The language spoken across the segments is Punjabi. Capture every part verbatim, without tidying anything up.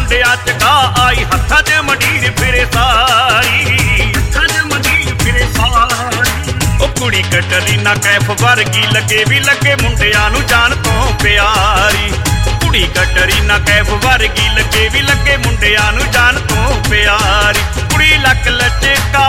ਮੁੰਡਿਆਂ ਚ ਗਾ ਆਈ, ਹੱਥਾਂ 'ਚ ਮੰਡੀਰ ਫਿਰੇ ਸਾਰੀ, ਹੱਥਾਂ 'ਚ ਮੰਡੀਰ ਫਿਰੇ ਸਾਰੀ। ਉਹ ਕੁੜੀ ਕੈਟਰੀਨਾ ਕੈਫ ਵਰਗੀ ਲੱਗੇ ਵੀ ਲੱਗੇ ਮੁੰਡਿਆਂ ਨੂੰ ਜਾਨ ਤੋਂ ਪਿਆਰੀ। ਕੁੜੀ ਕੈਟਰੀਨਾ ਕੈਫ ਵਰਗੀ ਲੱਗੇ ਵੀ ਲੱਗੇ ਮੁੰਡਿਆਂ ਨੂੰ ਜਾਨ ਤੋਂ ਪਿਆਰੀ। ਕੁੜੀ ਲੱਕ ਲਚਕਾ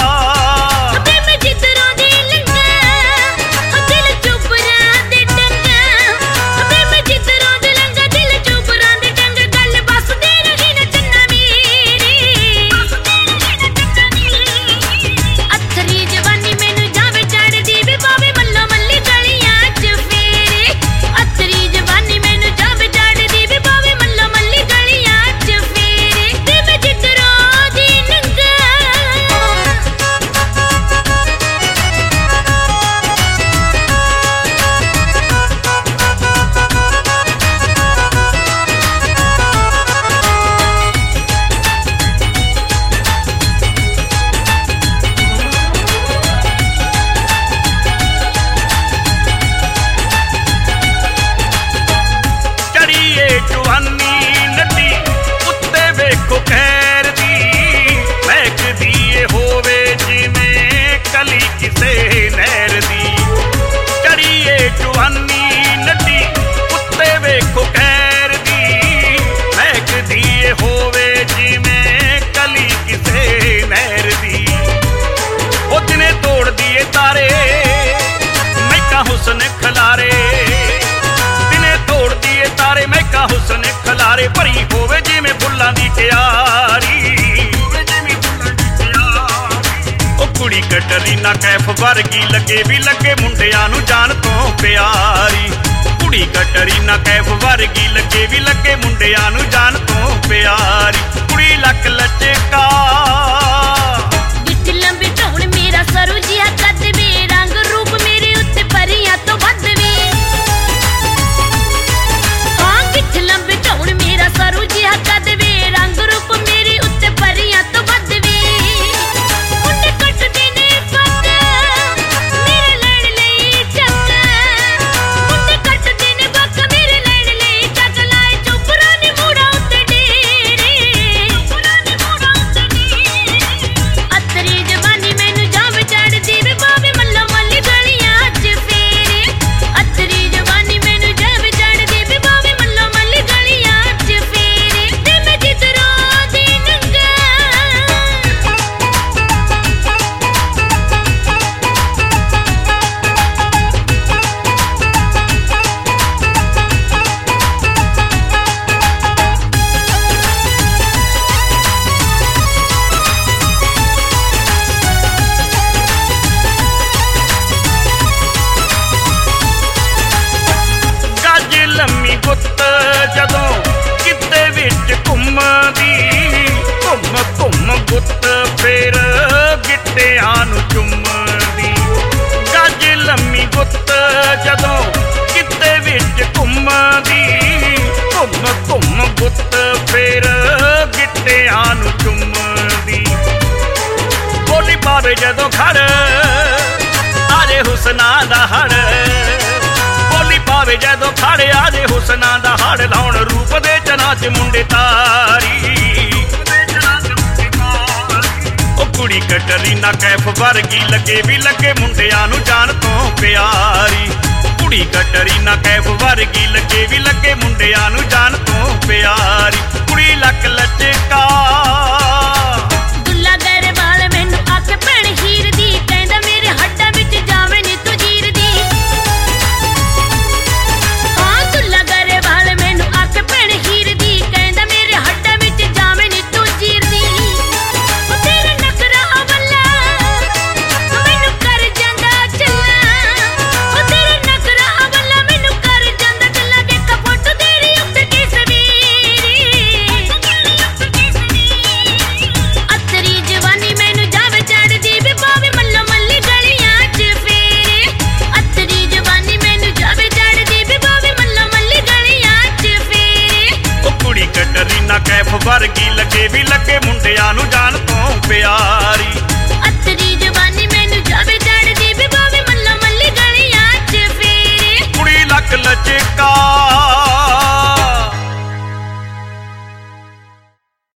ਜਵਾਨੀ ਨੱਡੀ ਉੱਤੇ ਵੇਖੋ ਖੈਰ ਦੀ, ਮਹਿਕਦੀ ਏ ਹੋਵੇ ਜਿਵੇਂ ਕਲੀ ਕਿਸੇ ਨਹਿਰ ਦੀ। ਚੜੀਏ ਜਵਾਨੀ ਨੱਡੀ ਉੱਤੇ ਵੇਖੋ ਖੈਰ ਦੀ, ਮਹਿਕਦੀ ਏ ਹੋਵੇ ਜਿਵੇਂ ਕਲੀ ਕਿਸੇ ਨਹਿਰ ਦੀ। ਉਹ ਦਿਨੇ ਤੋੜਦੀ ਏ ਤਾਰੇ ਮਹਿਕਾ ਹੁਸਨ ਖਲਾਰੇ, ਤਾਰੇ ਮਹਿਕਾ ਹੁਸਨ ਖਲਾਰੇ। ਭਰੀ ਹੋਵੇ ਜਿਵੇਂ ਫੁੱਲਾਂ ਦੀ ਕਿਆਰੀ, ਉਹ ਕੁੜੀ ਕੈਟਰੀਨਾ ਕੈਫ ਵਰਗੀ ਲੱਗੇ ਵੀ ਲੱਗੇ ਮੁੰਡਿਆਂ ਨੂੰ ਜਾਨ ਤੋਂ ਪਿਆਰੀ। ਕੁੜੀ ਕੈਟਰੀਨਾ ਕੈਫ ਵਰਗੀ ਲੱਗੇ ਵੀ ਲੱਗੇ ਮੁੰਡਿਆਂ ਨੂੰ ਜਾਨ ਤੋਂ ਪਿਆਰੀ। ਕੁੜੀ ਲੱਕ ਲਚਕਾ ਜਦੋਂ ਕਿਤੇ ਵਿੱਚ ਘੁੰਮਦੀ, ਘੁੰਮ ਘੁੰਮ ਗੁੱਤ ਫੇਰ ਗਿੱਟਿਆਂ ਨੂੰ ਚੁੰਮਦੀ। ਗੱਜ ਲੰਮੀ ਗੁੱਤ ਜਦੋਂ ਕਿਤੇ ਵਿੱਚ ਘੁੰਮਦੀ, ਘੁੰਮ ਘੁੰਮ ਗੁੱਤ ਫੇਰ ਗਿੱਟਿਆਂ ਨੂੰ ਚੁੰਮਦੀ। ਬੋਲੀ ਪਾਵੇ ਜਦੋਂ ਖੜ ਆਜੇ ਹੁਸਨਾਂ ਦਾ ਹੜ, ਬੋਲੀ ਪਾਵੇ ਜਦੋਂ ਖੜ ਆਜੇ ਹੁਸਨਾਂ ਦਾ ਹੜ। ਲਾਉਣ ਰੂਪ ਦੇ ਚਨਾਂ ਚ ਮੁੰਡੇ ਤਾਰੀ, ਉਹ ਕੁੜੀ ਕੈਟਰੀਨਾ ਕੈਫ ਵਰਗੀ ਲੱਗੇ ਵੀ ਲੱਗੇ ਮੁੰਡਿਆਂ ਨੂੰ ਜਾਨ ਤੋਂ ਪਿਆਰੀ। ਕੁੜੀ ਕੈਟਰੀਨਾ ਕੈਫ ਵਰਗੀ ਲੱਗੇ ਵੀ ਲੱਗੇ ਮੁੰਡਿਆਂ ਨੂੰ ਜਾਨ ਤੋਂ ਪਿਆਰੀ। ਕੁੜੀ ਲੱਕ ਲਚਕਾ ਕੈਟਰੀਨਾ ਕੈਫ ਵਰਗੀ ਲੱਗੇ ਵੀ ਲੱਗੇ ਮੁੰਡਿਆਂ ਨੂੰ ਜਾਨ ਤੋਂ ਪਿਆਰੀ।